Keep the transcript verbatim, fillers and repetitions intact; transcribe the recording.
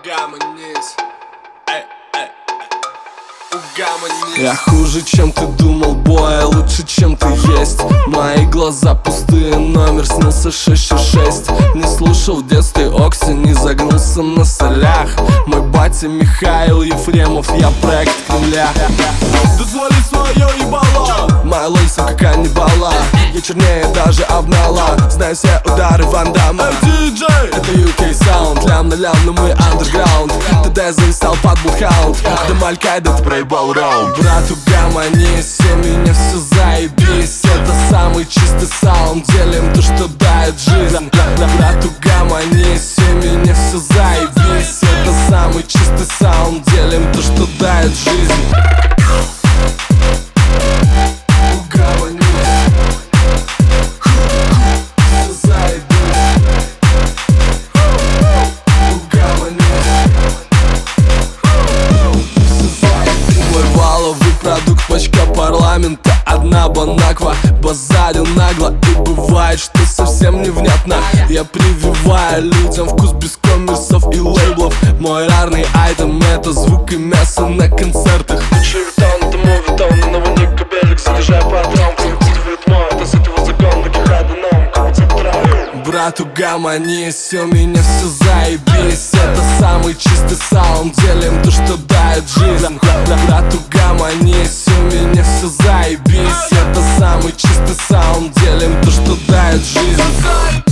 Угомонись. Эй, эй, эй. Угомонись. Я хуже, чем ты думал, бой, лучше, чем ты есть. Мои глаза пустые, номер снился шесть шесть шесть. Не слушал в детстве Окси, не загнулся на солях. Мой батя Михаил Ефремов, я проект Кремля. Дозволи свое ебало. Моя лысина как каннибала, я чернее даже обнала. Знаю все удары Ван Дамма. Диджей. Это ю кей саунд, лям на лям, но мы андерграунд. ТД зависал под Блудхаунд. Да Малькайда, ты проебал раунд. Брат, угомонись, у меня все заебись. Это самый чистый саунд, делим то, что дает жизнь. Брат, угомонись, у меня все заебись. Это самый чистый саунд, делим то, что дает жизнь. Продукт пачка парламента, одна банаква. Базарю нагло, и бывает, что совсем невнятно. Я прививаю людям вкус без коммерсов и лейблов. Мой рарный айтем — это звук и мясо на концертах. Чертон, это мувитон, новник, кабелек, заряжай патрон. Культивирует мой, это с этого закон, таких одном, как центральный. Брат, угомонись, у меня все заебись. Это самый чистый саунд, делим то, что дает жизнь. Брат, угомонись, у меня все заебись. Это самый чистый саунд, делим то, что дает жизнь.